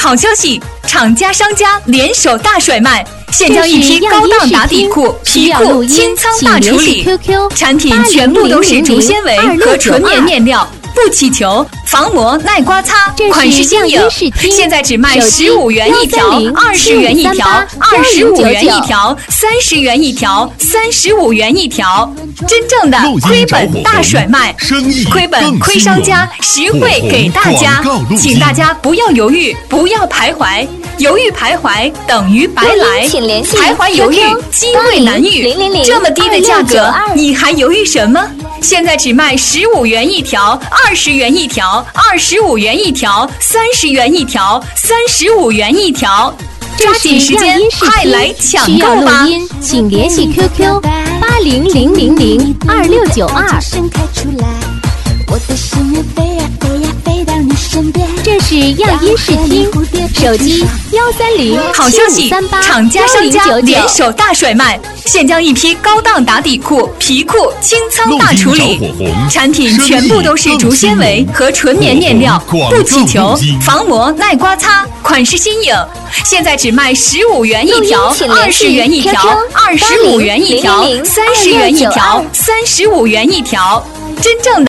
好消息，厂家商家联手大甩卖，现将一批高档打底裤、皮裤清仓大处理，产品全部都是竹纤维和纯棉面料，不起球，防磨耐刮擦，款式新颖，现在只卖15元一条，20元一条，25元一条，30元一条，35元一条，真正的亏本大甩卖，亏本亏商家，实惠给大家，请大家不要犹豫，不要徘徊，犹豫徘徊等于白来，徘徊犹豫机会难遇，这么低的价格，你还犹豫什么？现在只卖15元一条，20元一条，25元一条，30元一条，35元一条，抓紧时间，快来抢购吧！ 请联系 QQ 800002692。这是样音视听，手机130。 好消息，厂家商家联手大甩卖，现将一批高档打底裤、皮裤清仓大处理，产品全部都是竹纤维和纯棉面料，不起球，防磨耐刮擦，款式新颖，现在只卖15元一条，20元一条，25元一条，30元一条，35元一条，真正的